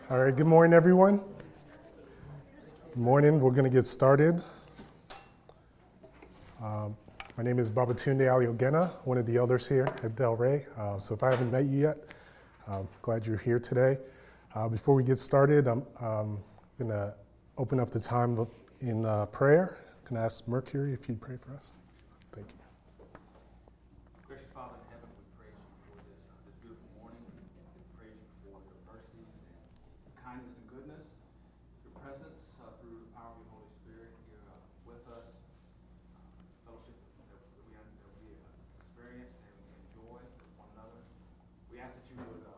All right, good morning, everyone. Good morning. We're going to get started. My name is Babatunde Aliogena, one of the elders here at Delray. So if I haven't met you yet, I'm glad you're here today. Before we get started, I'm going to open up the time in prayer. Can I ask Mercury if you'd pray for us? Thank you. Gracious Father in heaven, we praise you for this beautiful morning. We praise you for your mercies and kindness and goodness, your presence through the power of your Holy Spirit here with us, fellowship that we experience and enjoy with one another. We ask that you would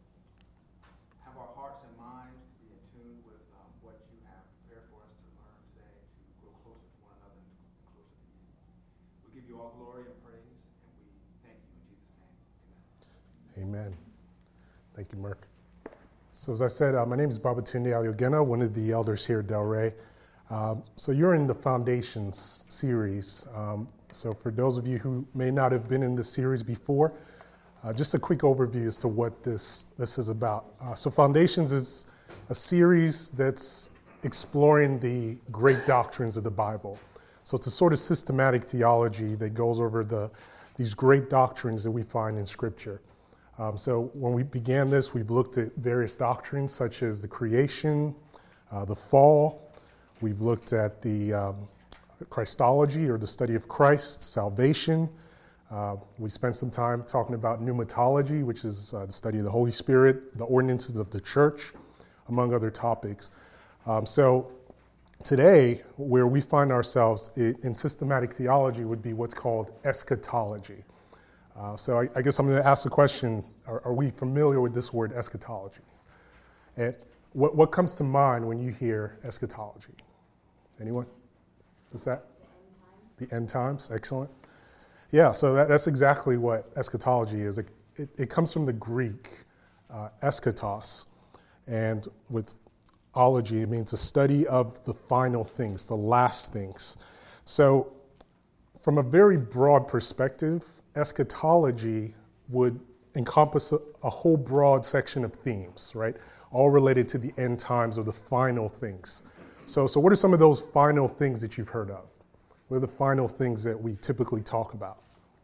have our hearts and minds to be in tune with what you have prepared for us to learn today, to grow closer to one another and closer to you. We give you all glory and praise, and we thank you in Jesus' name. Amen. Amen. Thank you, Merc. So as I said, my name is Babatunde Aliogena, one of the elders here at Delray. So you're in the Foundations series. So for those of you who may not have been in this series before, just a quick overview as to what this is about. So Foundations is a series that's exploring the great doctrines of the Bible. So it's a sort of systematic theology that goes over these great doctrines that we find in Scripture. So when we began this, we've looked at various doctrines such as the creation, the fall. We've looked at the Christology, or the study of Christ, salvation. We spent some time talking about pneumatology, which is the study of the Holy Spirit, the ordinances of the church, among other topics. So today, where we find ourselves in systematic theology would be what's called eschatology. So I guess I'm going to ask the question, are we familiar with this word eschatology? And what comes to mind when you hear eschatology? Anyone? What's that? The end times. Excellent. Yeah, so that's exactly what eschatology is. It comes from the Greek, eschatos, and with ology, it means a study of the final things, the last things. So from a very broad perspective, eschatology would encompass a whole broad section of themes, right? All related to the end times or the final things. So what are some of those final things that you've heard of? What are the final things that we typically talk about?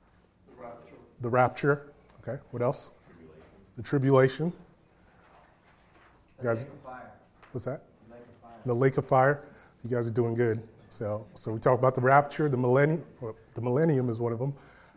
The rapture. Okay. What else? The tribulation. You guys, Lake of fire. What's that? Lake of fire. The lake of fire. You guys are doing good. So we talk about the rapture, the millennium. Well, the millennium is one of them.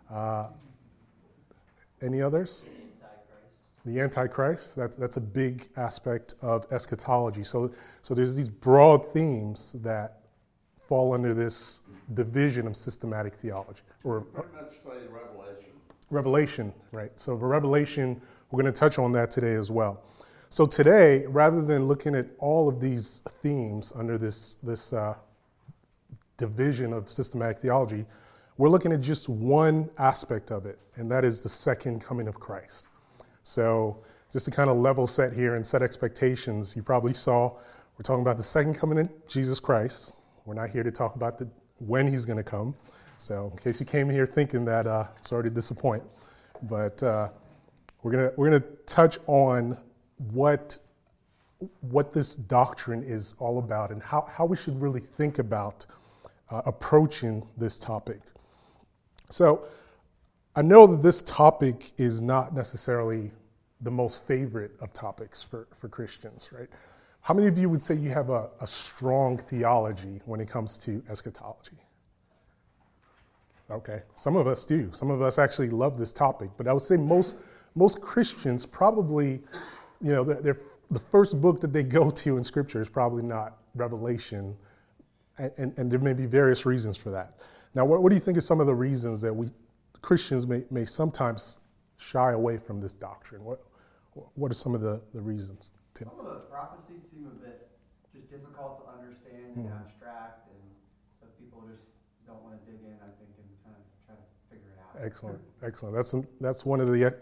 Any others? The Antichrist. That's a big aspect of eschatology. So there's these broad themes that fall under this division of systematic theology. Or pretty much say Revelation. Revelation, right. So for Revelation, we're going to touch on that today as well. So today, rather than looking at all of these themes under this division of systematic theology, we're looking at just one aspect of it, and that is the second coming of Christ. So just to kind of level set here and set expectations, you probably saw we're talking about the second coming of Jesus Christ. We're not here to talk about when he's going to come. So in case you came here thinking that, sorry to disappoint, but we're gonna touch on what this doctrine is all about and how we should really think about approaching this topic. So I know that this topic is not necessarily the most favorite of topics for Christians, right? How many of you would say you have a strong theology when it comes to eschatology? Okay, some of us do. Some of us actually love this topic, but I would say most Christians probably, the first book that they go to in Scripture is probably not Revelation, and there may be various reasons for that. Now, what do you think are some of the reasons that Christians may sometimes shy away from this doctrine? What are some of the reasons, Tim? Some of the prophecies seem a bit just difficult to understand and abstract, and some people just don't want to dig in, I think, and kind of try to figure it out. Excellent. That's one of the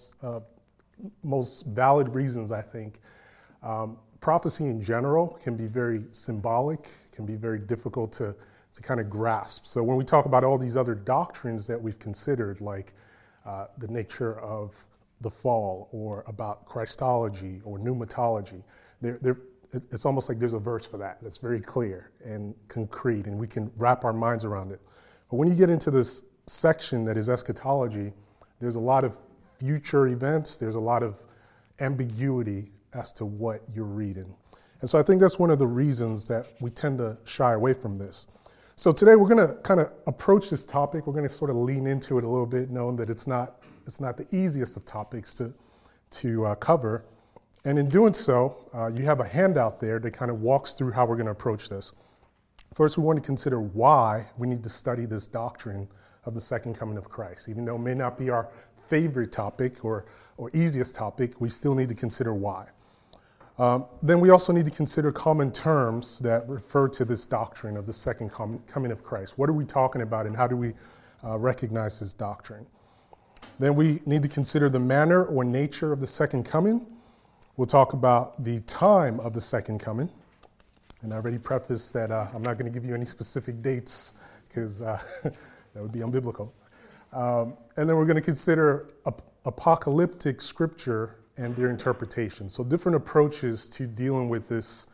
most valid reasons, I think. Prophecy in general can be very symbolic, can be very difficult to kind of grasp. So when we talk about all these other doctrines that we've considered, like the nature of the fall, or about Christology or pneumatology, it's almost like there's a verse for that that's very clear and concrete, and we can wrap our minds around it. But when you get into this section that is eschatology, there's a lot of future events, there's a lot of ambiguity as to what you're reading. And so I think that's one of the reasons that we tend to shy away from this. So today we're going to kind of approach this topic. We're going to sort of lean into it a little bit, knowing that it's not the easiest of topics to cover. And in doing so, you have a handout there that kind of walks through how we're going to approach this. First, we want to consider why we need to study this doctrine of the second coming of Christ. Even though it may not be our favorite topic or easiest topic, we still need to consider why. Then we also need to consider common terms that refer to this doctrine of the second coming of Christ. What are we talking about, and how do we recognize this doctrine? Then we need to consider the manner or nature of the second coming. We'll talk about the time of the second coming. And I already prefaced that I'm not going to give you any specific dates because that would be unbiblical. And then we're going to consider apocalyptic scripture and their interpretation. So different approaches to dealing with this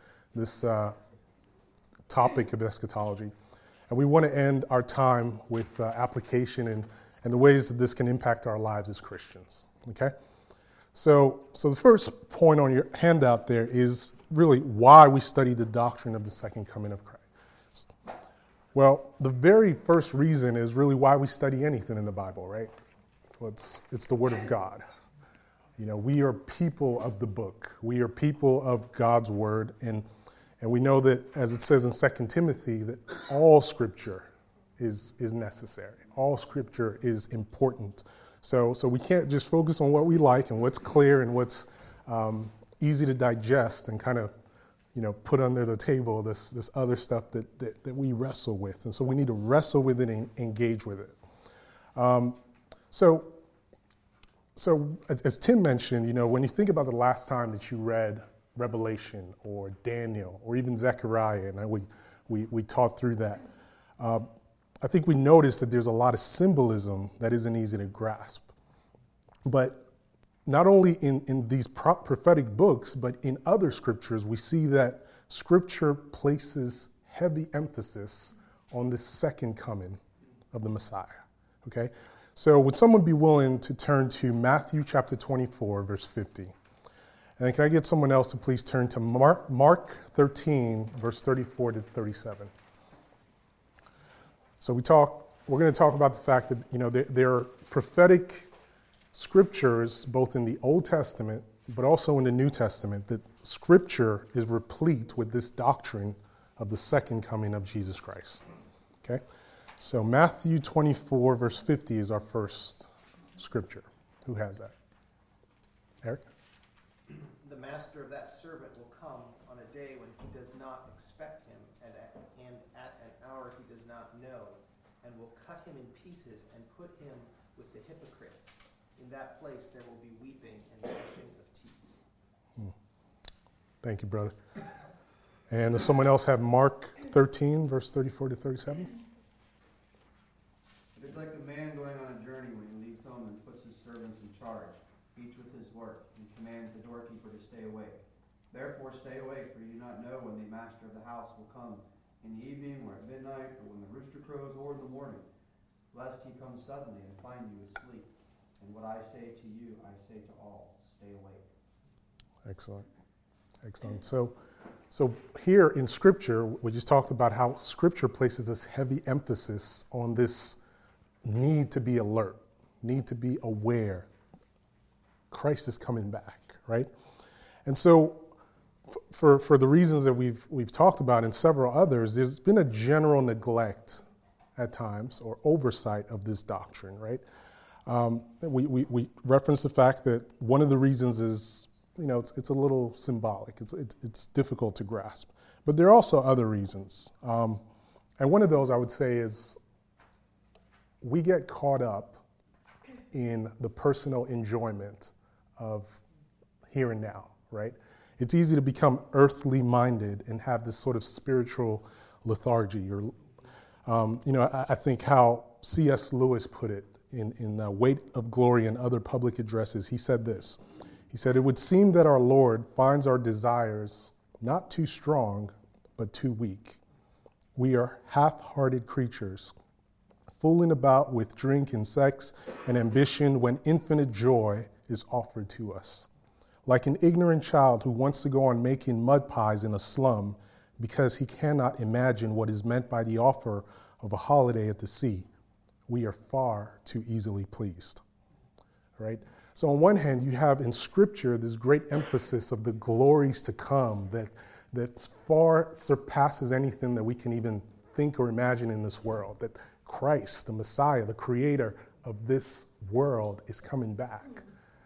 topic of eschatology. And we want to end our time with application and the ways that this can impact our lives as Christians. Okay? So the first point on your handout there is really why we study the doctrine of the second coming of Christ. Well, the very first reason is really why we study anything in the Bible, right? Well, it's the Word of God. You know, we are people of the book. We are people of God's Word, and we know that, as it says in 2 Timothy, that all Scripture is necessary. All Scripture is important. So we can't just focus on what we like and what's clear and what's easy to digest and kind of, put under the table this other stuff that we wrestle with. And so we need to wrestle with it and engage with it. So as Tim mentioned, when you think about the last time that you read Revelation or Daniel or even Zechariah, and we taught through that, I think we noticed that there's a lot of symbolism that isn't easy to grasp. But not only in these prophetic books, but in other scriptures, we see that Scripture places heavy emphasis on the second coming of the Messiah. Okay? So would someone be willing to turn to Matthew chapter 24, verse 50? And can I get someone else to please turn to Mark 13, verse 34 to 37? So we're going to talk about the fact that, there are prophetic scriptures both in the Old Testament but also in the New Testament, that Scripture is replete with this doctrine of the second coming of Jesus Christ. Okay? So Matthew 24, verse 50 is our first scripture. Who has that? Eric? The master of that servant will come on a day when he does not expect him, and at an hour he does not know, and will cut him in pieces and put him with the hypocrites. In that place there will be weeping and gnashing of teeth. Thank you, brother. And does someone else have Mark 13, verse 34 to 37? It's like a man going on a journey when he leaves home and puts his servants in charge, each with his work, and commands the doorkeeper to stay awake. Therefore stay awake, for you do not know when the master of the house will come, in the evening or at midnight, or when the rooster crows or in the morning, lest he come suddenly and find you asleep. And what I say to you, I say to all, stay awake. Excellent. So here in Scripture, we just talked about how Scripture places this heavy emphasis on this need to be alert, need to be aware. Christ is coming back, right? And so for the reasons that we've talked about and several others, there's been a general neglect at times or oversight of this doctrine, right? We reference the fact that one of the reasons is, it's a little symbolic. It's difficult to grasp. But there are also other reasons. And one of those I would say is we get caught up in the personal enjoyment of here and now, right? It's easy to become earthly minded and have this sort of spiritual lethargy. Or, I think how C.S. Lewis put it in Weight of Glory and Other Public Addresses. He said this. He said, "It would seem that our Lord finds our desires not too strong, but too weak. We are half-hearted creatures, fooling about with drink and sex and ambition when infinite joy is offered to us. Like an ignorant child who wants to go on making mud pies in a slum because he cannot imagine what is meant by the offer of a holiday at the sea, we are far too easily pleased." Right? So on one hand, you have in Scripture this great emphasis of the glories to come that far surpasses anything that we can even think or imagine in this world, that Christ, the Messiah, the creator of this world, is coming back.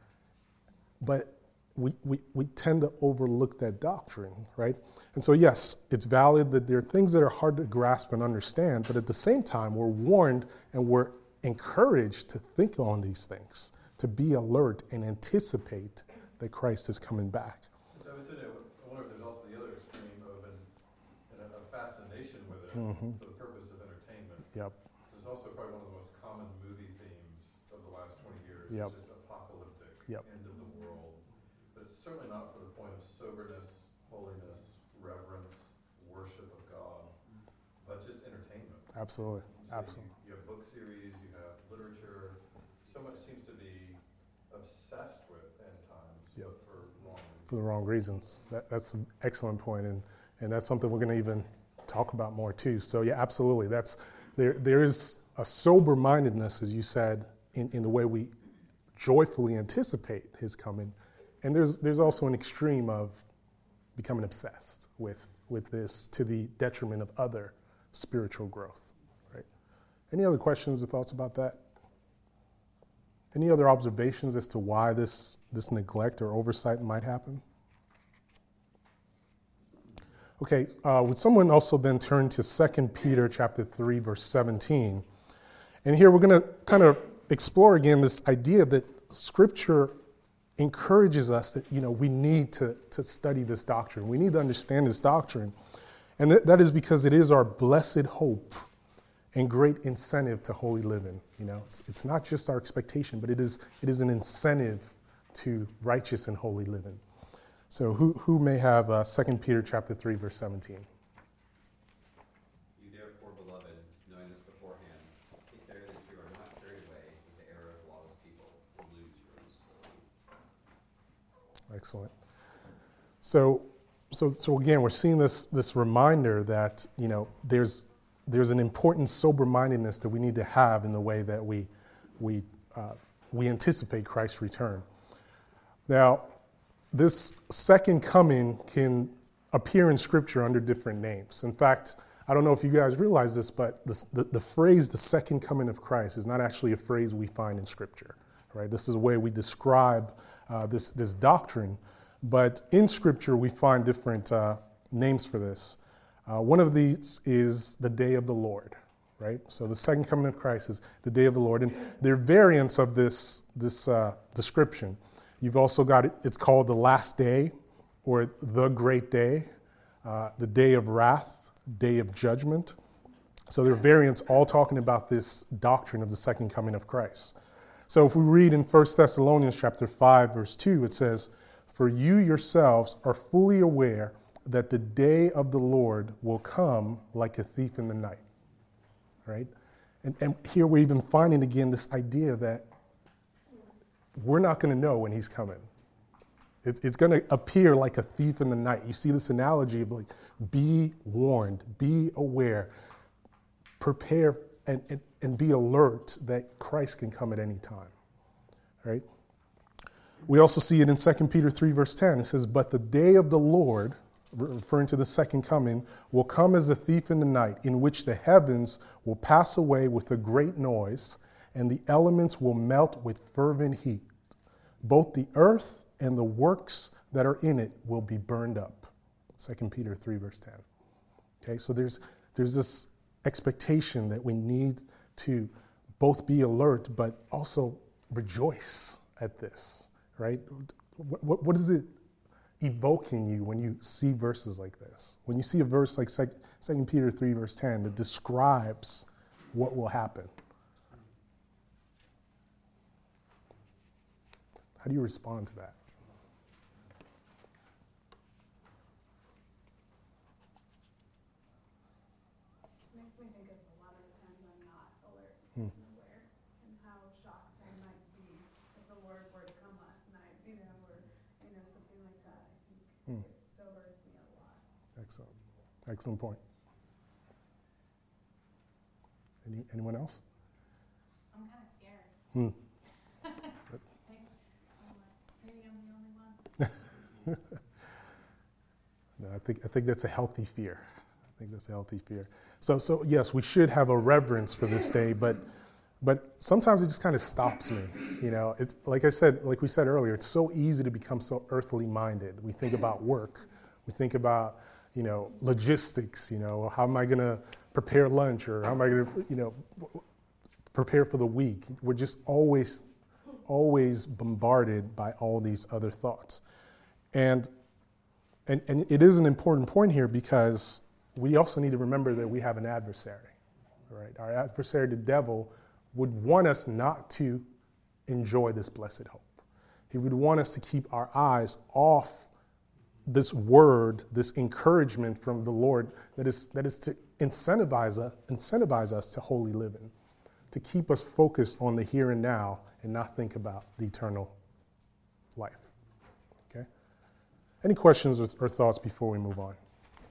But we tend to overlook that doctrine, right? And so yes, it's valid that there are things that are hard to grasp and understand, but at the same time, we're warned and we're encouraged to think on these things, to be alert and anticipate that Christ is coming back. I wonder if there's also the other extreme of a fascination with it for the purpose of entertainment. Yep. There's also probably one of the most common movie themes of the last 20 years, Yep. just apocalyptic, Yep. end of the world. But it's certainly not for the point of soberness, holiness, reverence, worship of God, but just entertainment. Absolutely. So Absolutely. You have book series, you have literature. So much seems to be obsessed with end times, Yep. but for wrong reasons. For the wrong reasons. That's an excellent point, and that's something we're going to even talk about more too. So yeah, absolutely. There is a sober-mindedness, as you said, in the way we joyfully anticipate his coming, and there's also an extreme of becoming obsessed with this to the detriment of other spiritual growth. Right? Any other questions or thoughts about that? Any other observations as to why this neglect or oversight might happen? Okay, would someone also then turn to 2 Peter chapter 3, verse 17? And here we're going to kind of explore again this idea that Scripture encourages us that, we need to study this doctrine. We need to understand this doctrine. And that is because it is our blessed hope and great incentive to holy living. It's not just our expectation, but it is an incentive to righteous and holy living. So who may have 2 Peter chapter 3, verse 17? You therefore, beloved, knowing this beforehand, take care that you are not carried away with the error of lawless people who lose your own soul. Excellent. So again, we're seeing this reminder that there's an important sober-mindedness that we need to have in the way that we anticipate Christ's return. Now, this second coming can appear in Scripture under different names. In fact, I don't know if you guys realize this, but the phrase "the second coming of Christ" is not actually a phrase we find in Scripture. Right? This is a way we describe this doctrine, but in Scripture we find different names for this. One of these is the day of the Lord, right? So the second coming of Christ is the day of the Lord. And there are variants of this description. You've also got it's called the last day, or the great day, the day of wrath, day of judgment. So there are variants all talking about this doctrine of the second coming of Christ. So if we read in 1 Thessalonians chapter 5, verse 2, it says, "For you yourselves are fully aware that the day of the Lord will come like a thief in the night." Right? And here we're even finding again this idea that we're not going to know when he's coming. It's going to appear like a thief in the night. You see this analogy of like, be warned, be aware, prepare, and be alert that Christ can come at any time. Right? We also see it in 2 Peter 3, verse 10. It says, "But the day of the Lord," referring to the second coming, "will come as a thief in the night, in which the heavens will pass away with a great noise, and the elements will melt with fervent heat. Both the earth and the works that are in it will be burned up." 2 Peter 3, verse 10. Okay, so there's this expectation that we need to both be alert, but also rejoice at this, right? What is it evoking you when you see verses like this? When you see a verse like 2 Peter 3, verse 10 that describes what will happen? How do you respond to that? makes me think of a lot of the times I'm not alert Hmm. and aware, and how shocked I might be if the Lord were to come last night, or something like that. I think Hmm. it sobers me a lot. Excellent. Excellent point. Anyone else? I'm kind of scared. Hmm. Maybe I'm the only one. No, I think that's a healthy fear. So yes, we should have a reverence for this day, but sometimes it just kind of stops me. It's like we said earlier, it's so easy to become so earthly minded. We think about work, we think about logistics. How am I going to prepare lunch, or how am I going to prepare for the week? We're just always bombarded by all these other thoughts, and it is an important point here, because we also need to remember that we have an adversary, right? Our adversary, the devil, would want us not to enjoy this blessed hope. He would want us to keep our eyes off this word, this encouragement from the Lord that is to incentivize us to holy living, to keep us focused on the here and now and not think about the eternal life. Okay? Any questions or thoughts before we move on?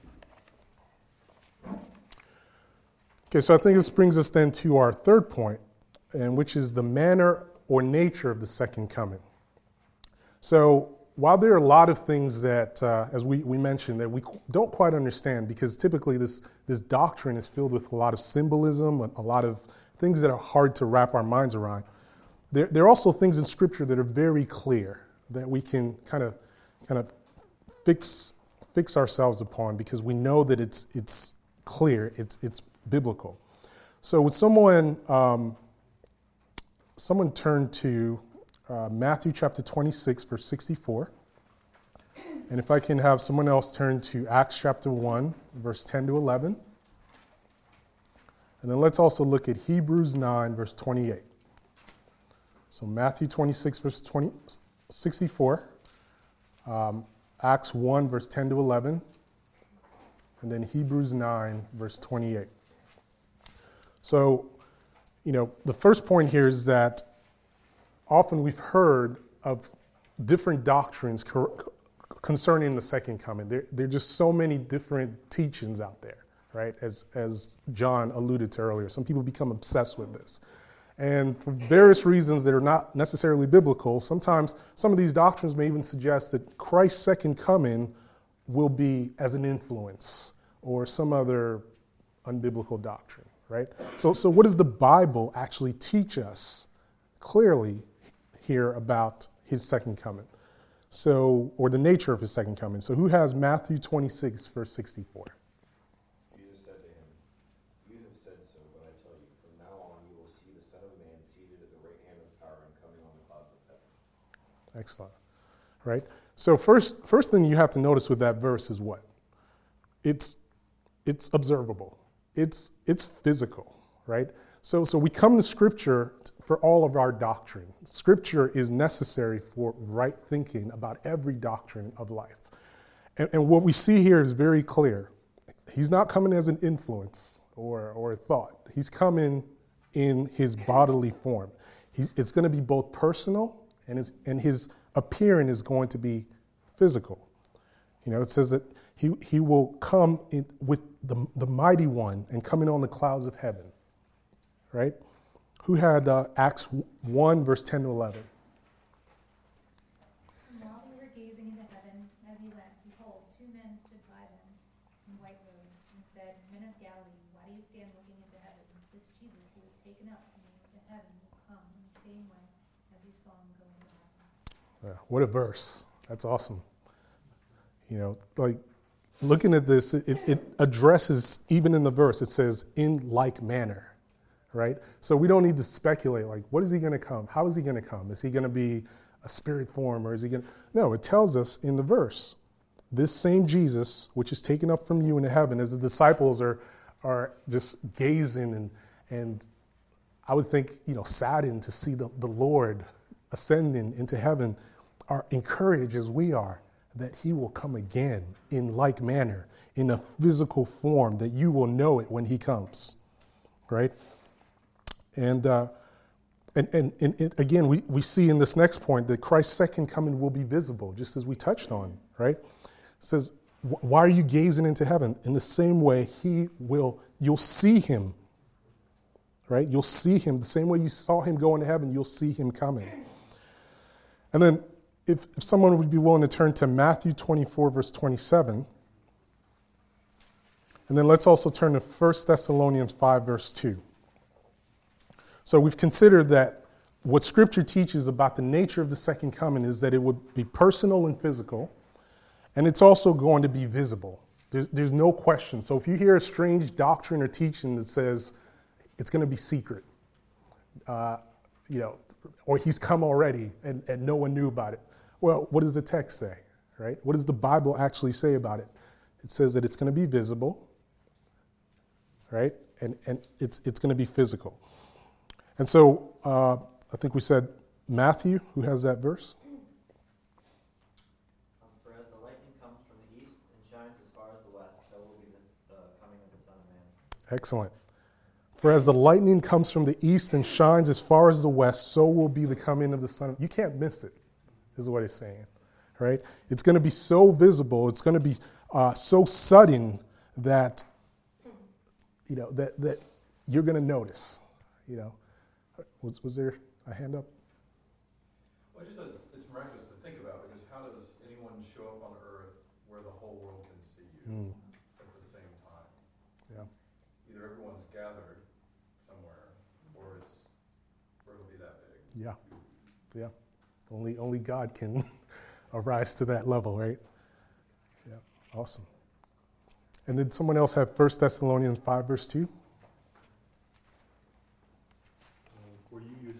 Okay, so I think this brings us then to our third point, and which is the manner or nature of the second coming. So while there are a lot of things that, as we mentioned, that we don't quite understand, because typically this doctrine is filled with a lot of symbolism, a lot of things that are hard to wrap our minds around, there are also things in Scripture that are very clear that we can kind of fix ourselves upon, because we know that it's clear, it's biblical. So would someone turn to Matthew chapter 26, verse 64. And if I can have someone else turn to Acts chapter 1, verse 10 to 11. And then let's also look at Hebrews 9, verse 28. So Matthew 26, verse 64. Acts 1, verse 10 to 11. And then Hebrews 9, verse 28. So, the first point here is that often we've heard of different doctrines concerning the second coming. There are just so many different teachings out there, right? As John alluded to earlier, some people become obsessed with this. And for various reasons that are not necessarily biblical, sometimes some of these doctrines may even suggest that Christ's second coming will be as an influence or some other unbiblical doctrine, right? So what does the Bible actually teach us clearly here about his second coming? Or the nature of his second coming. So who has Matthew 26, verse 64? Jesus said to him, "You have said so, but I tell you, from now on you will see the Son of Man seated at the right hand of power and coming on the clouds of heaven." Excellent. Right? So first thing you have to notice with that verse is what? It's observable. It's physical, right? So we come to Scripture for all of our doctrine. Scripture is necessary for right thinking about every doctrine of life. And what we see here is very clear. He's not coming as an influence or a thought. He's coming in his bodily form. It's going to be both personal and his appearing is going to be physical. It says that he will come in with the mighty one and coming on the clouds of heaven. Right? Who had Acts 1, verse 10 to 11? And while they were gazing into heaven as he went, behold, two men stood by them in white robes and said, "Men of Galilee, why do you stand looking into heaven? This Jesus who was taken up from you into heaven will come in the same way as you saw him go into heaven." What a verse. That's awesome. Looking at this, it addresses, even in the verse, it says, "in like manner." Right? So we don't need to speculate, what is he going to come? How is he going to come? Is he going to be a spirit form, or is he going to... No, it tells us in the verse, this same Jesus, which is taken up from you into heaven, as the disciples are just gazing and I would think, saddened to see the Lord ascending into heaven, are encouraged as we are that he will come again in like manner, in a physical form, that you will know it when he comes, right? And again, we see in this next point that Christ's second coming will be visible, just as we touched on, right? It says, why are you gazing into heaven? In the same way, you'll see him, right? You'll see him. The same way you saw him go into heaven, you'll see him coming. And then if someone would be willing to turn to Matthew 24, verse 27, and then let's also turn to 1 Thessalonians 5, verse 2. So we've considered that what Scripture teaches about the nature of the second coming is that it would be personal and physical, and it's also going to be visible. There's no question. So if you hear a strange doctrine or teaching that says it's going to be secret, or he's come already and no one knew about it, well, what does the text say, right? What does the Bible actually say about it? It says that it's going to be visible, right? And it's going to be physical. And so I think we said Matthew, who has that verse? For as the lightning comes from the east and shines as far as the west, so will be the coming of the Son of Man. Excellent. For as the lightning comes from the east and shines as far as the west, so will be the coming of the Son of Man. You can't miss it, is what it's saying, right? It's going to be so visible, it's going to be so sudden that, that you're going to notice, Was there a hand up? Well, I just know it's miraculous to think about, because how does anyone show up on earth where the whole world can see you at the same time? Yeah. Either everyone's gathered somewhere, or it'll be that big. Yeah. Only God can arise to that level, right? Yeah. Awesome. And did someone else have 1 Thessalonians 5, verse 2? For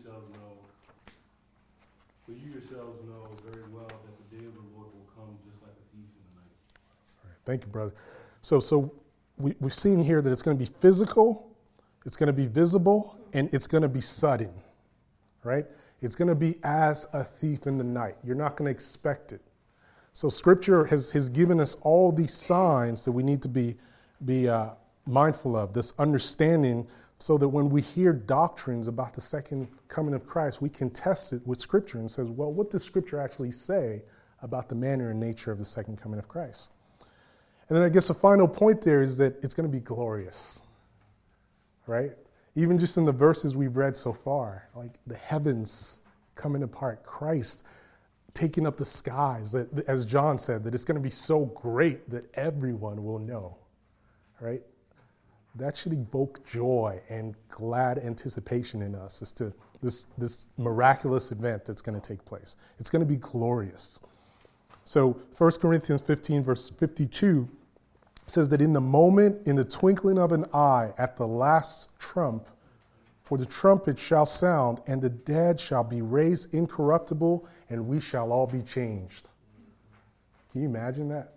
you yourselves know very well that the day of the Lord will come just like a thief in the night. All right, thank you, brother. So we've seen here that it's going to be physical, it's going to be visible, and it's going to be sudden, right? It's going to be as a thief in the night. You're not going to expect it. So Scripture has given us all these signs that we need to be mindful of, this understanding, so that when we hear doctrines about the second coming of Christ, we can test it with Scripture and says, well, what does Scripture actually say about the manner and nature of the second coming of Christ? And then I guess a final point there is that it's going to be glorious, right? Even just in the verses we've read so far, like the heavens coming apart, Christ taking up the skies, that, as John said, that it's going to be so great that everyone will know, right? That should evoke joy and glad anticipation in us as to this miraculous event that's going to take place. It's going to be glorious. So 1 Corinthians 15, verse 52 says that in the moment, in the twinkling of an eye, at the last trump, for the trumpet shall sound, and the dead shall be raised incorruptible, and we shall all be changed. Can you imagine that?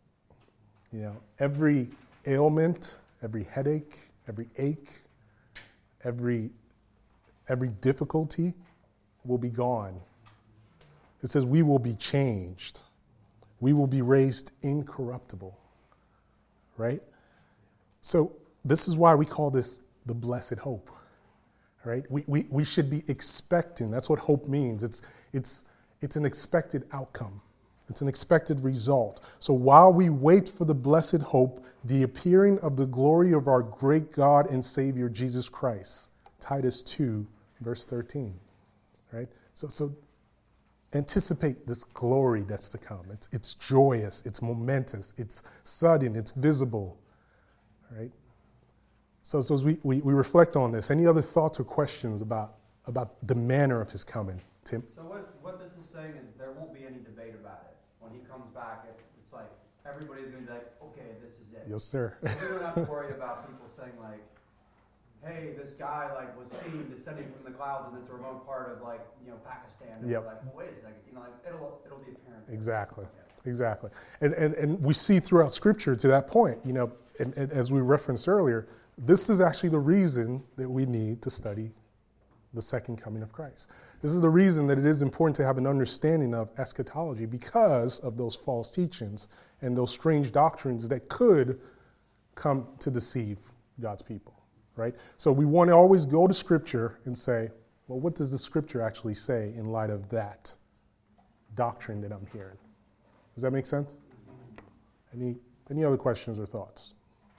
Every ailment, every headache, every ache, every difficulty will be gone. It says we will be changed. We will be raised incorruptible, right? So this is why we call this the blessed hope, right? We should be expecting. That's what hope means. It's an expected outcome. It's an expected result. So while we wait for the blessed hope, the appearing of the glory of our great God and Savior, Jesus Christ, Titus 2, verse 13, right? So anticipate this glory that's to come. It's joyous, it's momentous, it's sudden, it's visible, right? So as we reflect on this, any other thoughts or questions about the manner of his coming? Tim? So what this is saying is there won't be any debate about it. When he comes back, it's like everybody's going to be like, okay, this is it. Yes, sir. We don't have to worry about people saying like, hey, this guy was seen descending from the clouds in this remote part of Pakistan. And Yep. Like, well, wait a second, it'll be apparent. Exactly. Yeah. Exactly. And we see throughout Scripture to that point, and as we referenced earlier, this is actually the reason that we need to study the second coming of Christ. This is the reason that it is important to have an understanding of eschatology, because of those false teachings and those strange doctrines that could come to deceive God's people, right? So we want to always go to Scripture and say, well, what does the Scripture actually say in light of that doctrine that I'm hearing? Does that make sense? Any other questions or thoughts?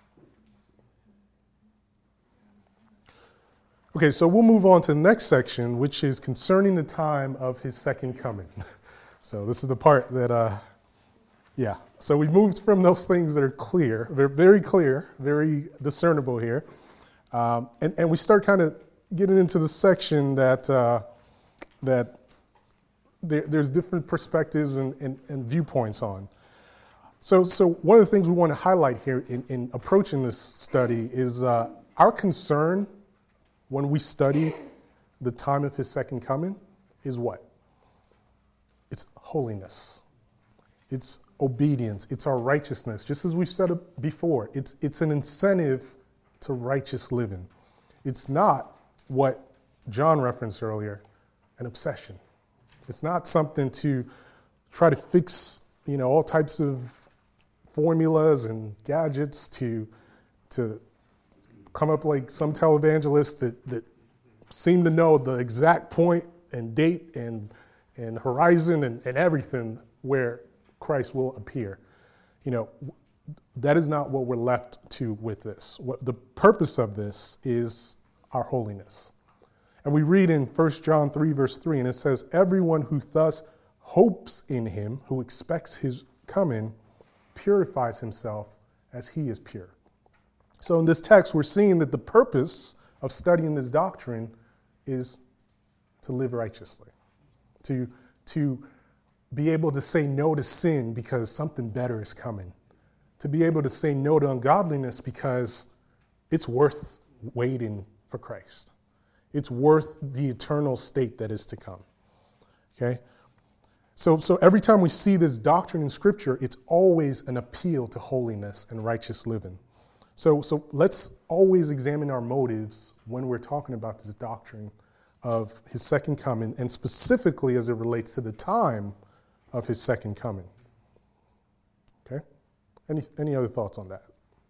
Okay, so we'll move on to the next section, which is concerning the time of his second coming. So this is the part that, So we moved from those things that are clear, very clear, very discernible here. And we start kind of getting into the section that there's different perspectives and viewpoints on. So one of the things we want to highlight here in approaching this study is our concern when we study the time of his second coming is what? It's holiness. It's obedience. It's our righteousness. Just as we've said it before, it's an incentive to righteous living. It's not what John referenced earlier, an obsession. It's not something to try to fix, all types of formulas and gadgets to come up like some televangelists that seem to know the exact point and date and horizon and everything where Christ will appear. That is not what we're left to with this. The purpose of this is our holiness. And we read in 1 John 3, verse 3, and it says, everyone who thus hopes in him, who expects his coming, purifies himself as he is pure. So in this text, we're seeing that the purpose of studying this doctrine is to live righteously, to be able to say no to sin because something better is coming, to be able to say no to ungodliness because it's worth waiting for Christ. It's worth the eternal state that is to come. Okay? So every time we see this doctrine in Scripture, it's always an appeal to holiness and righteous living. So let's always examine our motives when we're talking about this doctrine of his second coming, and specifically as it relates to the time of his second coming. Okay? Any other thoughts on that?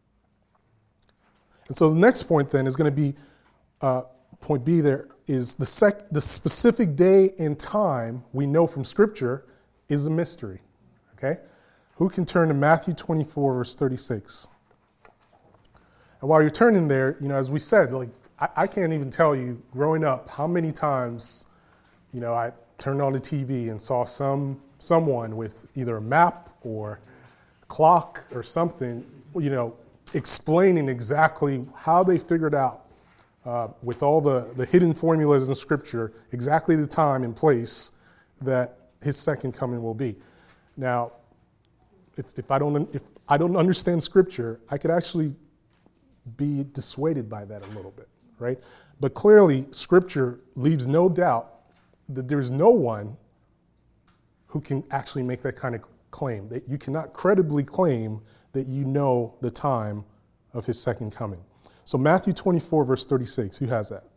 And so the next point then is going to be, point B there, is the specific day and time we know from Scripture is a mystery. Okay? Who can turn to Matthew 24, verse 36? And while you're turning there, as we said, I can't even tell you, growing up, how many times, I turned on the TV and saw someone with either a map or clock or something, explaining exactly how they figured out, with all the hidden formulas in Scripture, exactly the time and place that his second coming will be. Now, if I don't understand Scripture, I could actually be dissuaded by that a little bit, right? But clearly, Scripture leaves no doubt that there's no one who can actually make that kind of claim. That you cannot credibly claim that you know the time of his second coming. So Matthew 24, verse 36, who has that?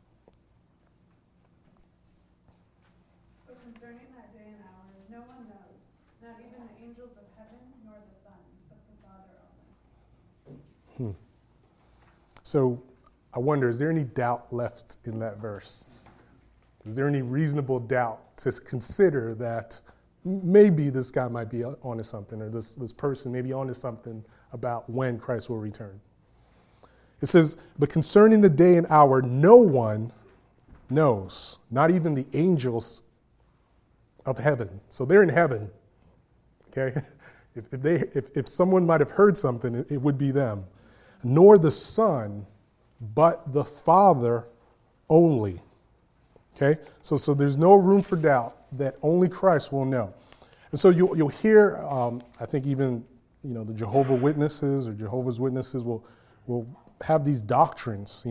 But concerning that day and hour, no one knows, not even the angels of heaven, nor the Son, but the Father only. So I wonder, is there any doubt left in that verse? Is there any reasonable doubt to consider that maybe this guy might be onto something, or this person may be onto something about when Christ will return? It says, but concerning the day and hour, no one knows, not even the angels of heaven. So they're in heaven, okay? If someone might have heard something, it would be them. Nor the Son, but the Father only. Okay? So there's no room for doubt that only Christ will know. And so you'll hear, I think even, the Jehovah's Witnesses will have these doctrines,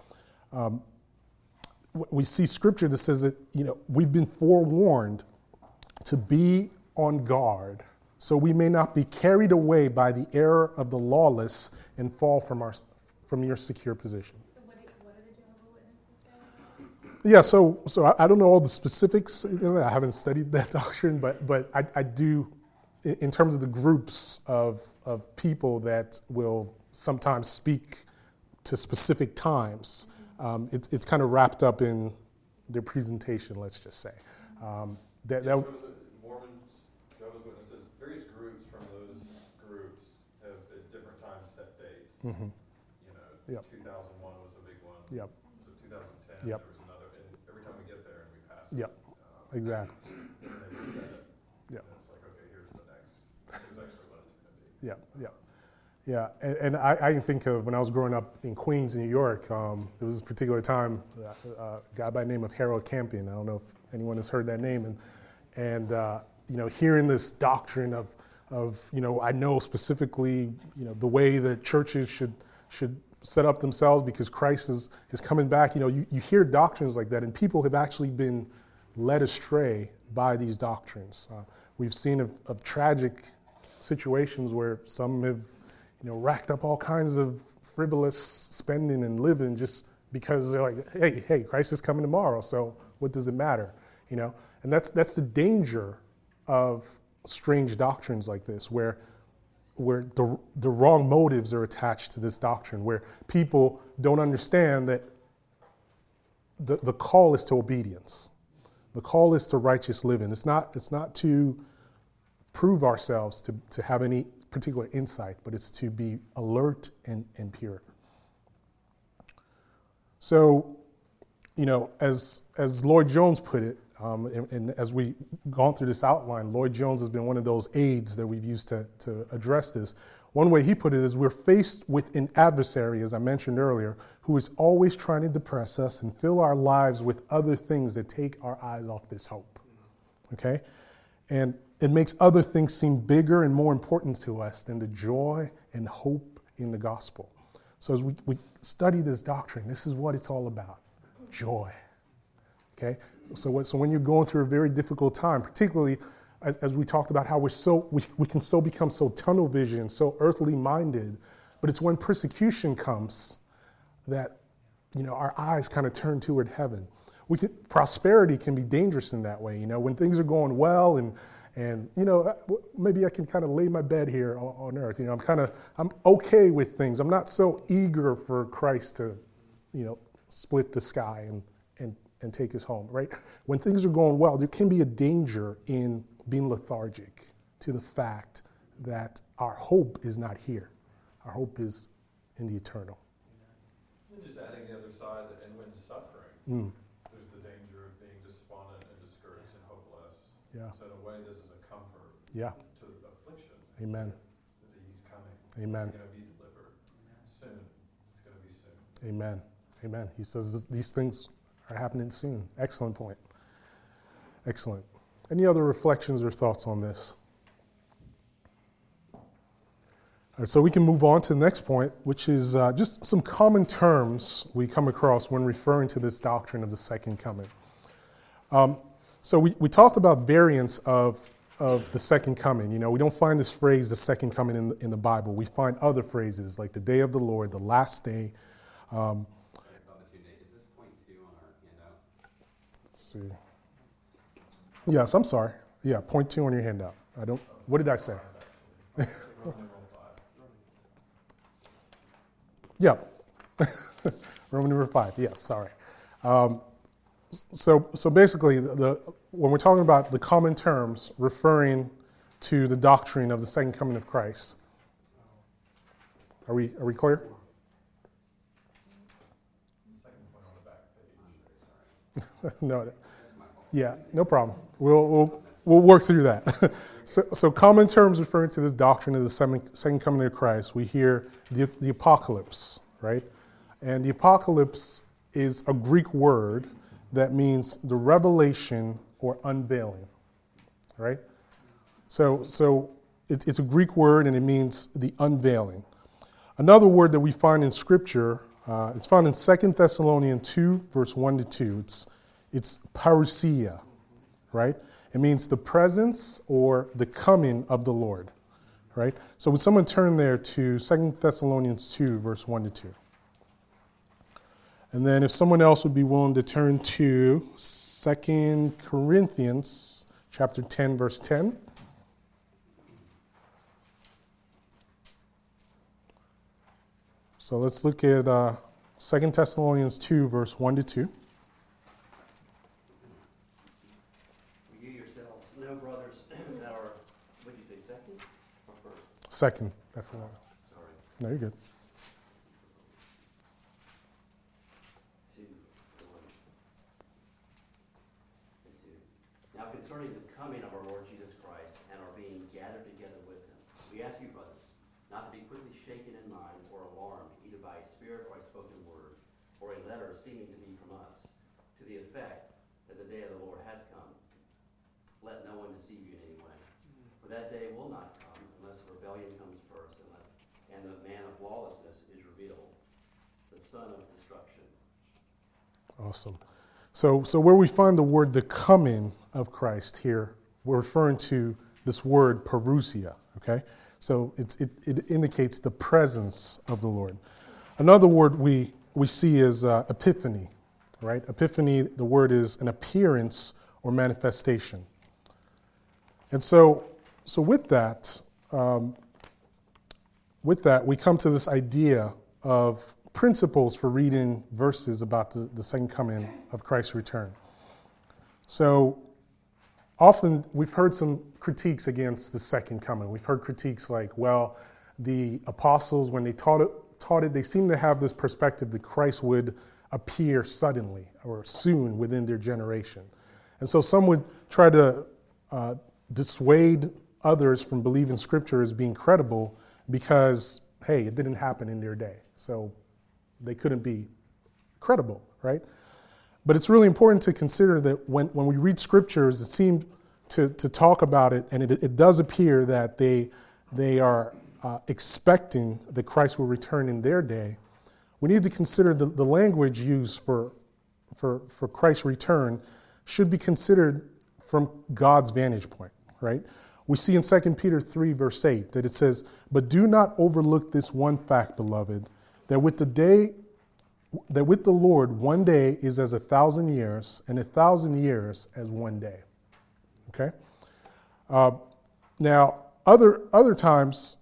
we see Scripture that says that, we've been forewarned to be on guard so we may not be carried away by the error of the lawless and fall from your secure position. What do the Jehovah's Witnesses Yeah, so I don't know all the specifics. I haven't studied that doctrine, but I do, in terms of the groups of people that will sometimes speak to specific times, it's kind of wrapped up in their presentation, let's just say. Mormons, Jehovah's Witnesses, various groups from those groups have at different times set dates. Mm-hmm. 2001 was a big one. Yep. So 2010, Yep. there was another. And every time we get there and we pass Yep. it, Exactly. and they just set it. Yep. And it's like, okay, here's the next. Here's actually what it's going to be. Yeah, yeah. Yeah, and I can think of when I was growing up in Queens, New York, there was this particular time, a guy by the name of Harold Campion, I don't know if anyone has heard that name, and hearing this doctrine of I know specifically, the way that churches should set up themselves because Christ is coming back. You hear doctrines like that, and people have actually been led astray by these doctrines. We've seen of tragic situations where some have racked up all kinds of frivolous spending and living just because they're like, hey, Christ is coming tomorrow, so what does it matter? And that's the danger of strange doctrines like this, where the wrong motives are attached to this doctrine, where people don't understand that the call is to obedience. The call is to righteous living. It's not to prove ourselves to have any particular insight, but it's to be alert and pure. So, as Lloyd Jones put it, and as we've gone through this outline, Lloyd Jones has been one of those aids that we've used to address this. One way he put it is we're faced with an adversary, as I mentioned earlier, who is always trying to depress us and fill our lives with other things that take our eyes off this hope. Okay? And it makes other things seem bigger and more important to us than the joy and hope in the gospel. So as we study this doctrine, this is what it's all about, joy. Okay? So when you're going through a very difficult time, particularly as we talked about how we can so become so tunnel vision, so earthly minded, but it's when persecution comes that our eyes kind of turn toward heaven. Prosperity can be dangerous in that way. When things are going well and maybe I can kind of lay my bed here on earth. I'm okay with things. I'm not so eager for Christ to, split the sky and take us home, right? When things are going well, there can be a danger in being lethargic to the fact that our hope is not here. Our hope is in the eternal. And just adding the other side, and when suffering, there's the danger of being despondent and discouraged and hopeless. Yeah. So in a way, this is a comfort to affliction. Amen. That he's coming. Amen. He's going to be delivered soon. It's going to be soon. Amen. Amen. He says these things are happening soon. Excellent point. Excellent. Any other reflections or thoughts on this? All right, so we can move on to the next point, which is just some common terms we come across when referring to this doctrine of the second coming. So we talked about variants of the second coming. We don't find this phrase, the second coming, in the Bible. We find other phrases like the day of the Lord, the last day. Is this point 2 on our handout? Let's see. Yes, I'm sorry. Yeah, point 2 on your handout. What did I say? Yeah. Roman number 5. Yeah, sorry. So basically, when we're talking about the common terms referring to the doctrine of the second coming of Christ, are we clear? No. Yeah, no problem. We'll work through that. So common terms referring to this doctrine of the second coming of Christ, we hear the apocalypse, right? And the apocalypse is a Greek word that means the revelation or unveiling, right? So it's a Greek word and it means the unveiling. Another word that we find in Scripture, it's found in 2 Thessalonians 2, verse 1-2. It's parousia, right? It means the presence or the coming of the Lord, right? So would someone turn there to 2 Thessalonians 2, verse 1-2? And then if someone else would be willing to turn to 2 Corinthians chapter 10, verse 10. So let's look at 2 Thessalonians 2, verse 1 to 2. You yourselves know, brothers, that are, what did you say, second or first? Second Thessalonians. Sorry. No, you're good. 2. Now concerning the coming of our Lord Jesus Christ and our being gathered together with him, we ask you, brothers, not to be quickly shaken in mind or alarmed, either by a spirit or a spoken word, or a letter seeming to be from us, to the effect that the day of the Lord has come. Let no one deceive you in any way. For that day will not come unless the rebellion comes first, and the man of lawlessness is revealed, the son of destruction. Awesome. So where we find the word the coming of Christ here, we're referring to this word parousia, okay? So it indicates the presence of the Lord. Another word we see is epiphany, right? Epiphany, the word is an appearance or manifestation. And so with that, we come to this idea of principles for reading verses about the second coming of Christ's return. So often we've heard some critiques against the second coming. We've heard critiques like, well, the apostles, when they taught it, they seem to have this perspective that Christ would appear suddenly or soon within their generation. And so some would try to dissuade others from believing Scripture as being credible because, hey, it didn't happen in their day. So they couldn't be credible, right? But it's really important to consider that when we read Scriptures, it seems to talk about it, and it does appear that they are expecting that Christ will return in their day. We need to consider the language used for Christ's return should be considered from God's vantage point, right? We see in 2 Peter 3, verse 8, that it says, "But do not overlook this one fact, beloved, that with the Lord 1 day is as 1,000 years, and 1,000 years as 1 day." Okay? Now, other times,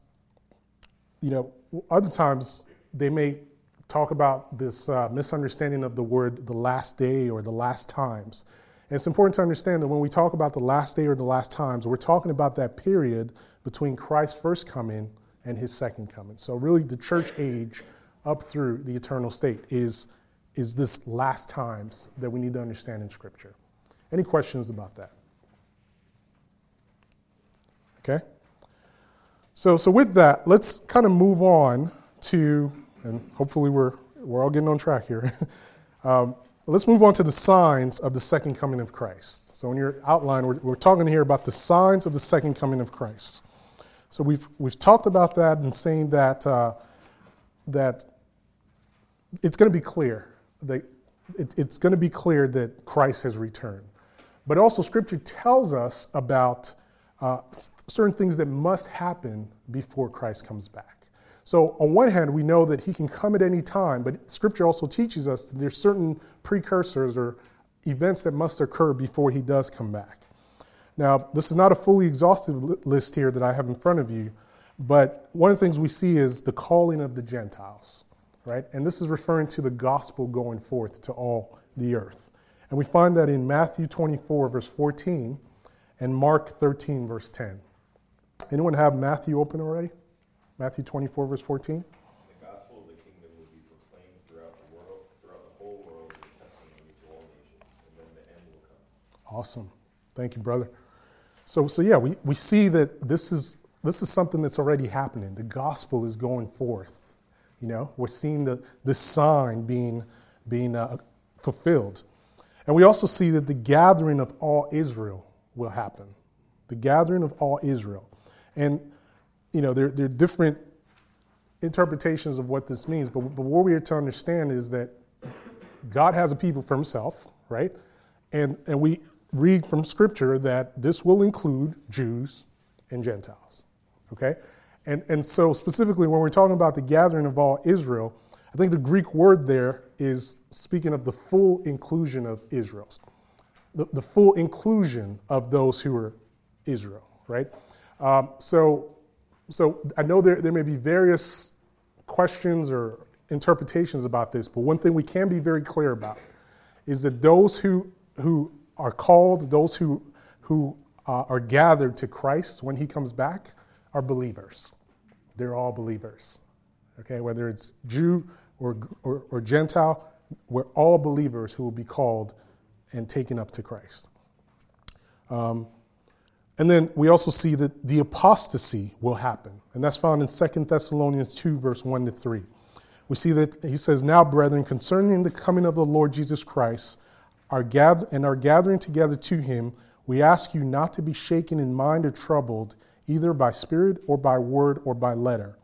they may talk about this misunderstanding of the word the last day or the last times. And it's important to understand that when we talk about the last day or the last times, we're talking about that period between Christ's first coming and his second coming. So really the church age up through the eternal state is this last times that we need to understand in Scripture. Any questions about that? Okay? So with that, let's kind of move on to, and hopefully we're all getting on track here. Let's move on to the signs of the second coming of Christ. So in your outline, we're talking here about the signs of the second coming of Christ. So we've talked about that and saying that it's going to be clear that it's going to be clear that Christ has returned. But also Scripture tells us about certain things that must happen before Christ comes back. So on one hand, we know that he can come at any time, but Scripture also teaches us that there's certain precursors or events that must occur before he does come back. Now, this is not a fully exhaustive list here that I have in front of you, but one of the things we see is the calling of the Gentiles, right? And this is referring to the gospel going forth to all the earth. And we find that in Matthew 24, verse 14, and Mark 13, verse 10. Anyone have Matthew open already? Matthew 24, verse 14. The gospel of the kingdom will be proclaimed throughout the whole world, as a testimony to all nations, and then the end will come. Awesome. Thank you, brother. So yeah, we see that this is something that's already happening. The gospel is going forth. We're seeing this sign being fulfilled. And we also see that the gathering of all Israel will happen. The gathering of all Israel. And there are different interpretations of what this means, but what we are to understand is that God has a people for himself, right? And we read from Scripture that this will include Jews and Gentiles, okay? And so specifically when we're talking about the gathering of all Israel, I think the Greek word there is speaking of the full inclusion of Israel, the full inclusion of those who are Israel, right? So I know there may be various questions or interpretations about this, but one thing we can be very clear about is that those who are called, those who are gathered to Christ when he comes back are believers. They're all believers, okay? Whether it's Jew or Gentile, we're all believers who will be called and taken up to Christ. And then we also see that the apostasy will happen, and that's found in 2 Thessalonians 2, verse 1 to 3. We see that he says, "Now, brethren, concerning the coming of the Lord Jesus Christ, our gathering together to him, we ask you not to be shaken in mind or troubled, either by spirit or by word or by letter."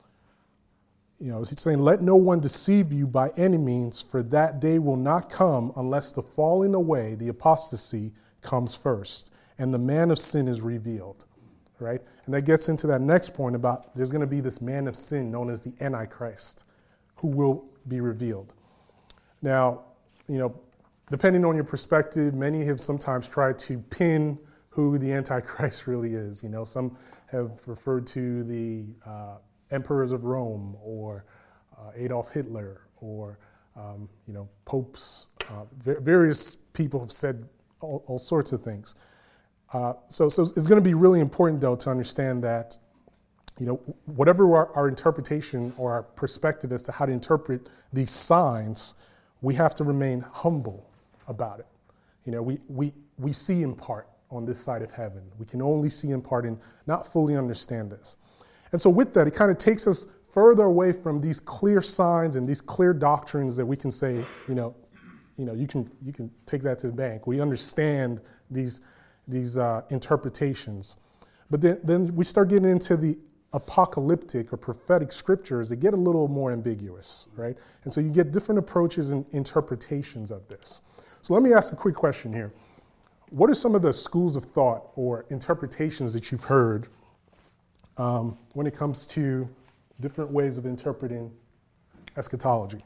You know, he's saying, "Let no one deceive you by any means, for that day will not come unless the falling away, the apostasy, comes first, and the man of sin is revealed." Right? And that gets into that next point about there's going to be this man of sin known as the Antichrist, who will be revealed. Now, you know, depending on your perspective, many have sometimes tried to pin who the Antichrist really is. You know, some have referred to the emperors of Rome or Adolf Hitler or, you know, popes. Various people have said all sorts of things. So it's going to be really important, though, to understand that, you know, whatever our interpretation or our perspective as to how to interpret these signs, we have to remain humble about it. You know, we see in part on this side of heaven. We can only see in part and not fully understand this. And so with that, it kind of takes us further away from these clear signs and these clear doctrines that we can say, you can take that to the bank. We understand these interpretations. But then we start getting into the apocalyptic or prophetic scriptures that get a little more ambiguous, right? And so you get different approaches and interpretations of this. So let me ask a quick question here. What are some of the schools of thought or interpretations that you've heard when it comes to different ways of interpreting eschatology?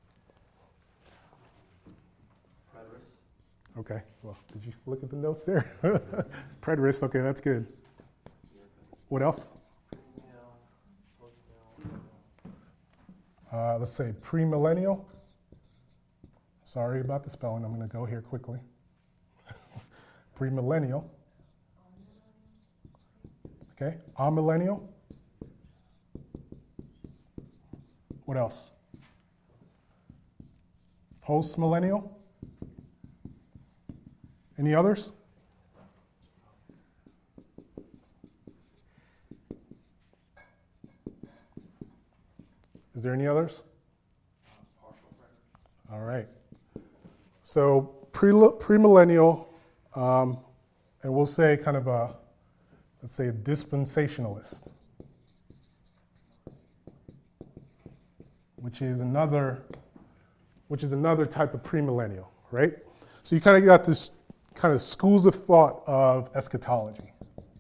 Preterist. Okay, well, did you look at the notes there? Preterist, okay, that's good. What else? Let's say premillennial. Sorry about the spelling. I'm going to go here quickly. Premillennial. Okay, amillennial. What else? Postmillennial. Any others? Is there any others? All right. So premillennial, and we'll say kind of a, let's say a dispensationalist, which is another type of premillennial, right? So you kind of got this kind of schools of thought of eschatology.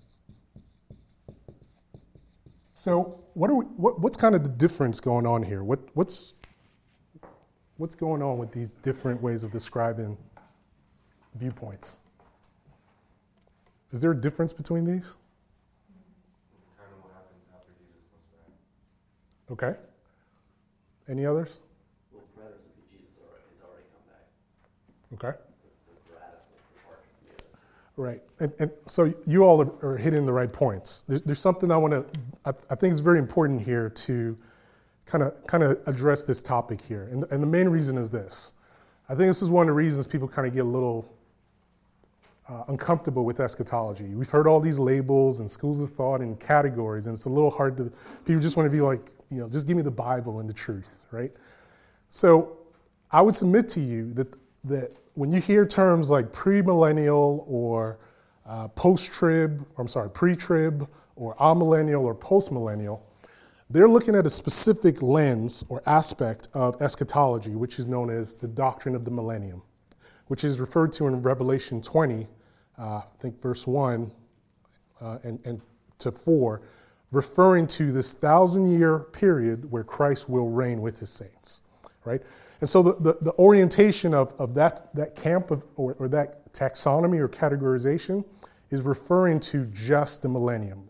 So what's kind of the difference going on here? What's going on with these different ways of describing viewpoints? Is there a difference between these? Kind of what happens after Jesus comes back. Okay. Any others? Well, predators would be Jesus has already come back. Okay. The radical departure from the Right. And so you all are hitting the right points. There's something I think it's very important here to kind of address this topic here. And the main reason is this. I think this is one of the reasons people kind of get a little uncomfortable with eschatology. We've heard all these labels and schools of thought and categories, and it's a little hard to, people just want to be like, just give me the Bible and the truth, right? So I would submit to you that when you hear terms like premillennial or pre-trib or amillennial or postmillennial, they're looking at a specific lens or aspect of eschatology, which is known as the doctrine of the millennium, which is referred to in Revelation 20, I think verse 1 and to 4, referring to this 1,000-year period where Christ will reign with his saints, right? And so the orientation of that camp or that taxonomy or categorization is referring to just the millennium.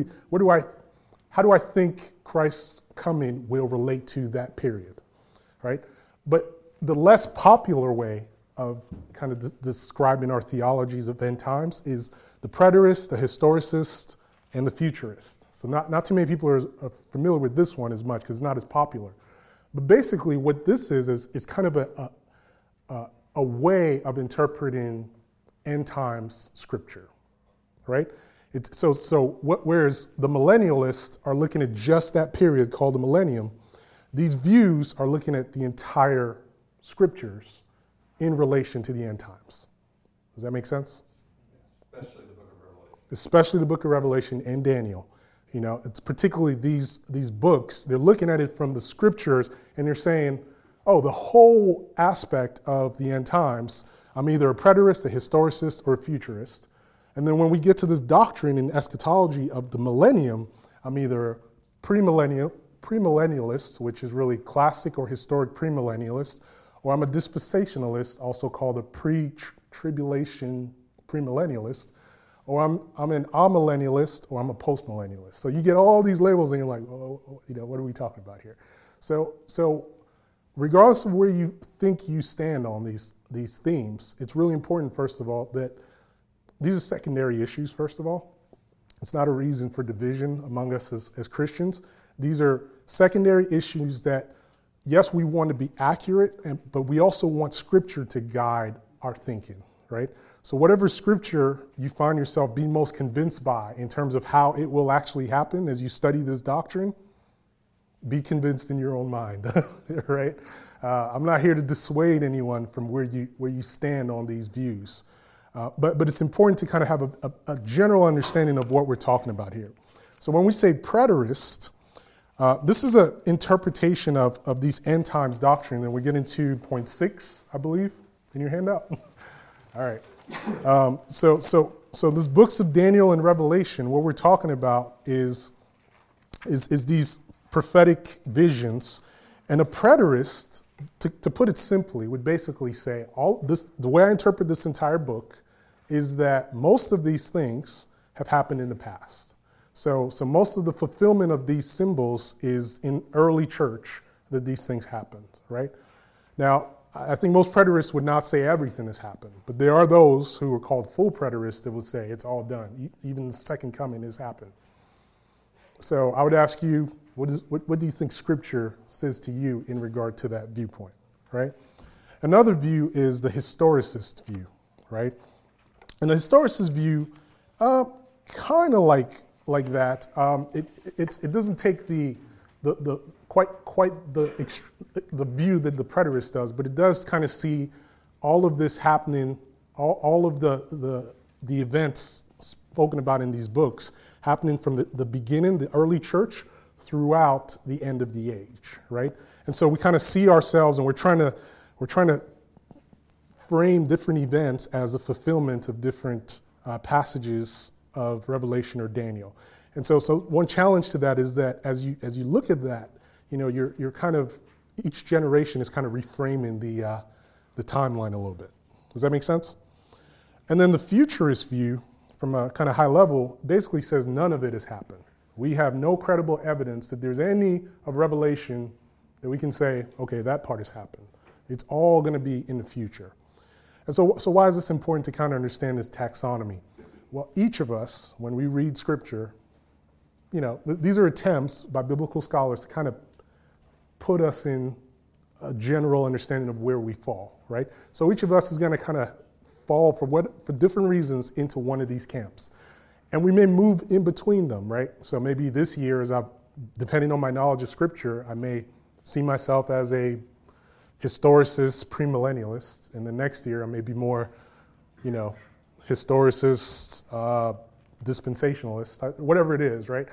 How do I think Christ's coming will relate to that period, right? But the less popular way of kind of describing our theologies of end times is the preterist, the historicist, and the futurist. So not too many people are familiar with this one as much because it's not as popular. But basically what this is kind of a way of interpreting end times scripture, right? Whereas the millennialists are looking at just that period called the millennium, these views are looking at the entire scriptures in relation to the end times. Does that make sense? Especially the book of Revelation. Especially the book of Revelation and Daniel. You know, it's particularly these books, they're looking at it from the scriptures and they're saying, oh, the whole aspect of the end times, I'm either a preterist, a historicist, or a futurist. And then when we get to this doctrine and eschatology of the millennium, I'm either premillennialist, which is really classic or historic premillennialist, or I'm a dispensationalist, also called a pre-tribulation premillennialist, or I'm an amillennialist, or I'm a postmillennialist. So you get all these labels and you're like, well, you know, what are we talking about here? So regardless of where you think you stand on these themes, it's really important, first of all, that these are secondary issues, first of all. It's not a reason for division among us as Christians. These are secondary issues that, yes, we want to be accurate, but we also want Scripture to guide our thinking, right? So whatever Scripture you find yourself being most convinced by in terms of how it will actually happen as you study this doctrine, be convinced in your own mind, right? I'm not here to dissuade anyone from where you stand on these views. But it's important to kind of have a general understanding of what we're talking about here. So when we say preterist, this is an interpretation of these end times doctrine, and we get into point 6, I believe, in your handout. All right. So these books of Daniel and Revelation, what we're talking about is these prophetic visions, and a preterist, to put it simply, would basically say the way I interpret this entire book is that most of these things have happened in the past. So most of the fulfillment of these symbols is in early church that these things happened, right? Now, I think most preterists would not say everything has happened, but there are those who are called full preterists that would say it's all done. Even the second coming has happened. So I would ask you, what do you think Scripture says to you in regard to that viewpoint, right? Another view is the historicist view, right? And the historicist view, kind of like that. It doesn't take the view that the preterist does, but it does kind of see all of this happening, all of the events spoken about in these books happening from the beginning, the early church, throughout the end of the age, right? And so we kind of see ourselves, and we're trying to frame different events as a fulfillment of different passages of Revelation or Daniel. And so one challenge to that is that as you look at that, you know, you're kind of, each generation is kind of reframing the timeline a little bit. Does that make sense? And then the futurist view, from a kind of high level, basically says none of it has happened. We have no credible evidence that there's any of Revelation that we can say, okay, that part has happened. It's all going to be in the future. And so why is this important to kind of understand this taxonomy? Well, each of us, when we read Scripture, you know, these are attempts by biblical scholars to kind of put us in a general understanding of where we fall, right? So each of us is going to kind of fall for different reasons into one of these camps. And we may move in between them, right? So maybe this year, depending on my knowledge of Scripture, I may see myself as a historicist, premillennialist, and the next year I may be more, you know, historicist, dispensationalist, whatever it is, right?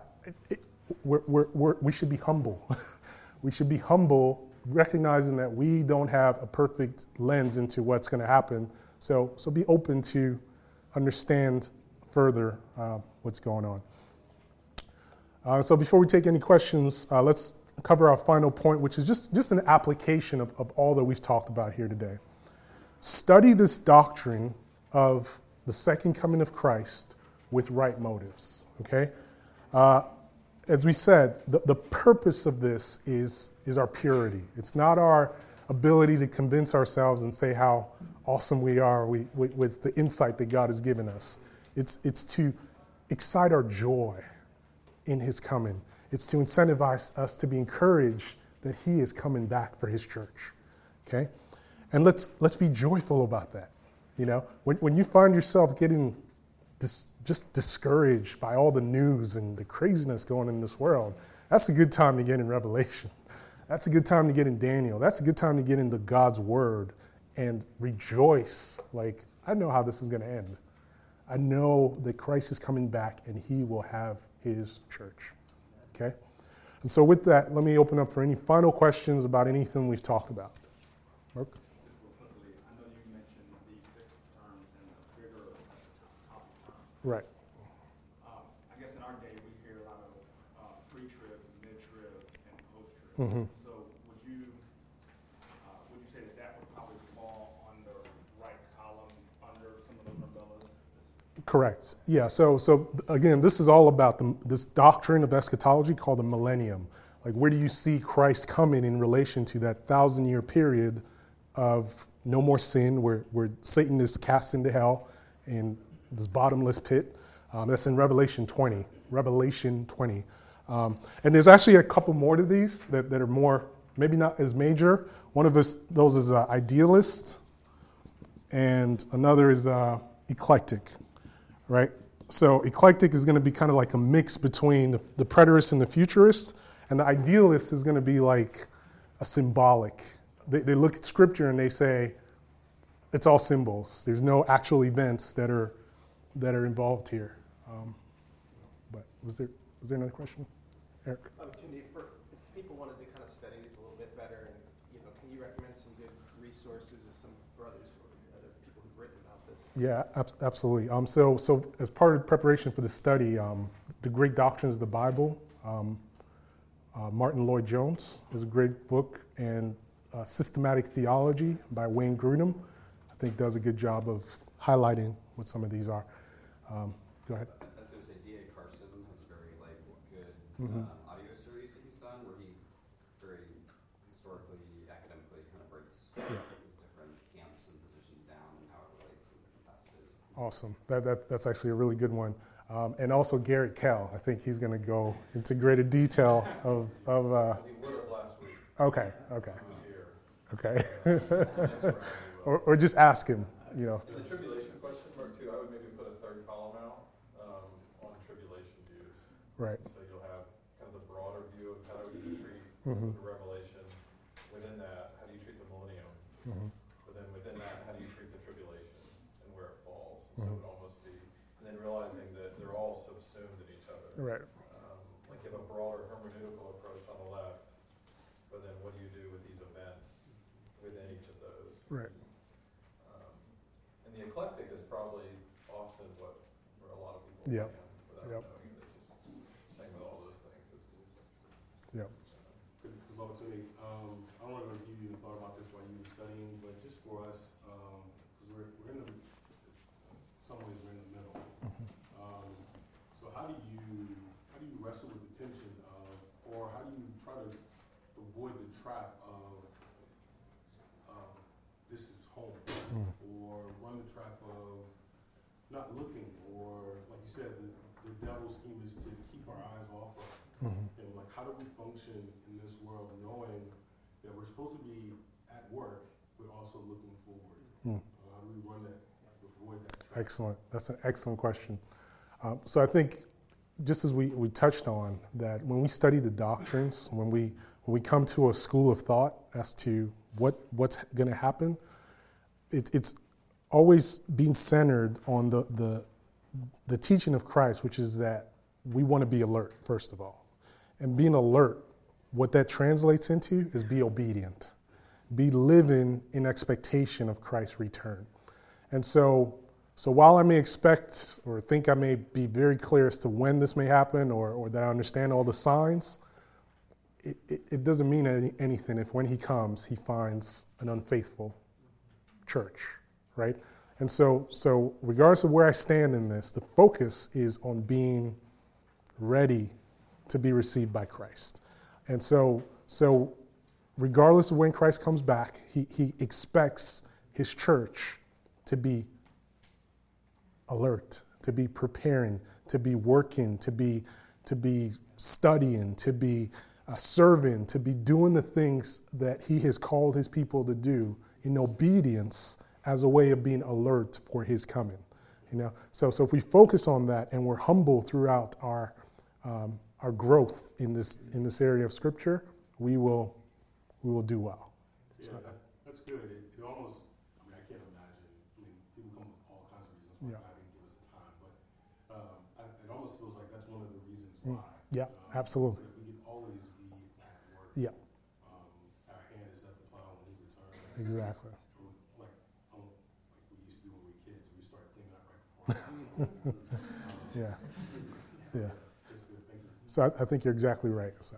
We should be humble. We should be humble, recognizing that we don't have a perfect lens into what's going to happen. So be open to understand further what's going on. So before we take any questions, let's cover our final point, which is just an application of all that we've talked about here today. Study this doctrine of the second coming of Christ with right motives, okay? As we said, the purpose of this is our purity. It's not our ability to convince ourselves and say how awesome we are with the insight that God has given us. It's to excite our joy in his coming. It's to incentivize us to be encouraged that he is coming back for his church, okay? And let's be joyful about that. You know, when you find yourself getting just discouraged by all the news and the craziness going in this world, that's a good time to get in Revelation. That's a good time to get in Daniel. That's a good time to get into God's word and rejoice. Like, I know how this is going to end. I know that Christ is coming back and he will have his church. Okay? And so with that, let me open up for any final questions about anything we've talked about. Mark? Just real quickly, I know you mentioned these 6 terms and the bigger top terms. Right. I guess in our day we hear a lot of pre-trib, mid-trib, and post-trib. Mm-hmm. So would you say that would probably fall on the right column under some of those umbrellas? Correct. Yeah. So again, this is all about this doctrine of eschatology called the millennium. Like, where do you see Christ coming in relation to that 1,000-year period of no more sin, where Satan is cast into hell in this bottomless pit? That's in Revelation 20. Revelation 20. And there's actually a couple more to these that are more, maybe not as major. One of those is idealist, and another is eclectic. Right? So eclectic is going to be kind of like a mix between the preterist and the futurist, and the idealist is going to be like a symbolic. They look at scripture and they say it's all symbols. There's no actual events that are involved here. But was there another question, Eric? Opportunity for if people wanted to kind of study these a little bit better, and can you recommend some good resources of some brothers or other people who've written about this? Yeah, absolutely. So as part of preparation for the study, The Great Doctrines of the Bible, Martin Lloyd-Jones is a great book, and Systematic Theology by Wayne Grudem, I think does a good job of highlighting what some of these are. Go ahead. I was going to say D.A. Carson has a very good audio series that he's done where he very historically, academically kind of breaks these different camps and positions down and how it relates to different passages. Awesome. That's actually a really good one. And also Garrett Kell. I think he's going to go into greater detail of He would have last week. Okay. He was here. Okay. or just ask him, In the tribulation question, Mark, too, I would maybe put a third column out on tribulation views. Right. So you'll have kind of the broader view of how do you treat the Revelation. Within that, how do you treat the millennium? But then within that, how do you treat the tribulation and where it falls? So it would almost be, and then realizing that they're all subsumed in each other. Right. Like you have a broader hermeneutical approach on the left, but then what do you do with these events within each of those? Right. And the eclectic is probably often where a lot of people Yep. land without Yep. knowing that just saying about all those things is Yep. Good vote to me. I don't know if you even thought about this while you were studying, but just for us, because we're in some ways we're in the middle. So how do you wrestle with the tension of, or how do you try to avoid the trap of this is home, or run the trap of not looking, or like you said, the devil's scheme is to keep our eyes off of. And like, how do we function in this world knowing that we're supposed to be at work, but also looking forward? How do we run that, avoid that trap? Excellent. That's an excellent question. So I think, just as we touched on, that when we study the doctrines, when we come to a school of thought as to what's going to happen, it's always being centered on the teaching of Christ, which is that we want to be alert, first of all. And being alert, what that translates into is be obedient. Be living in expectation of Christ's return. And so So while I may expect or think I may be very clear as to when this may happen or that I understand all the signs, it doesn't mean anything if when he comes, he finds an unfaithful church, right? And so regardless of where I stand in this, the focus is on being ready to be received by Christ. And so regardless of when Christ comes back, he expects his church to be alert, to be preparing, to be working, to be studying, to be serving, to be doing the things that he has called his people to do in obedience as a way of being alert for his coming. So if we focus on that and we're humble throughout our growth in this area of Scripture, we will do well. Yeah, that's good. It almost, I can't imagine. People come with all kinds of reasons why God didn't give us the time, but it almost feels like that's one of the reasons why. Yeah, absolutely. So that we can always be at work. Yeah. Our hand is at the plow when he returns. Exactly. Like we used to do when we were kids, we start cleaning up right before. Yeah. That's good. Thank you. So I think you're exactly right. So.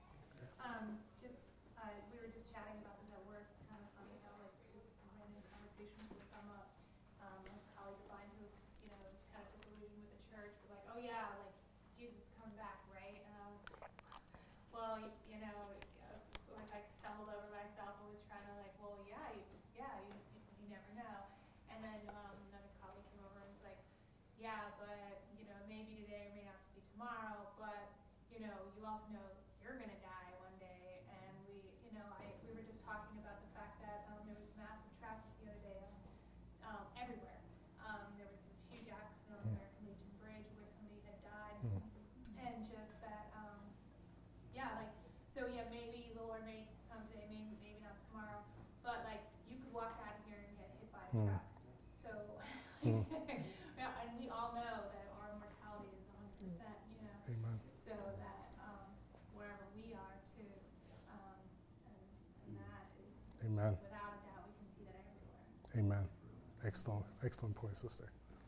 We were just chatting about this at work. Kind of funny how just random conversations would come up. A colleague of mine who's was kind of disillusioned with the church was like, "Oh yeah, Jesus is coming back, right?" And I was like, "Well, of course I stumbled over myself and was trying to you never know." And then another colleague came over and was like, "Yeah, but maybe today or may not be tomorrow, but you also know you're gonna die one day." And we were just talking about the fact that there was massive traffic the other day everywhere. There was a huge accident on American Legion Bridge where somebody had died, and just that maybe the Lord may come today, maybe not tomorrow, but you could walk out of here and get hit by a truck. So and we all know that our mortality is 100%, Amen. so that wherever we are too, and that is, Amen. without a doubt, we can see that everywhere. Amen. Excellent point, sister.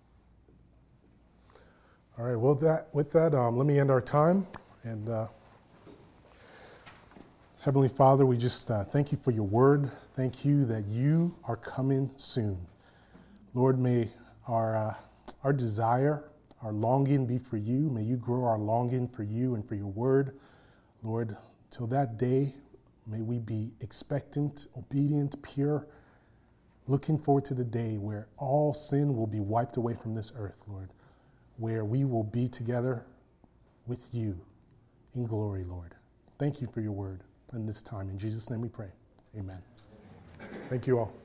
All right. Well, with that, let me end our time. And Heavenly Father, we just thank you for your word. Thank you that you are coming soon. Lord, may our desire, our longing be for you. May you grow our longing for you and for your word. Lord, till that day, may we be expectant, obedient, pure, looking forward to the day where all sin will be wiped away from this earth, Lord, where we will be together with you in glory, Lord. Thank you for your word in this time. In Jesus' name we pray. Amen. Thank you all.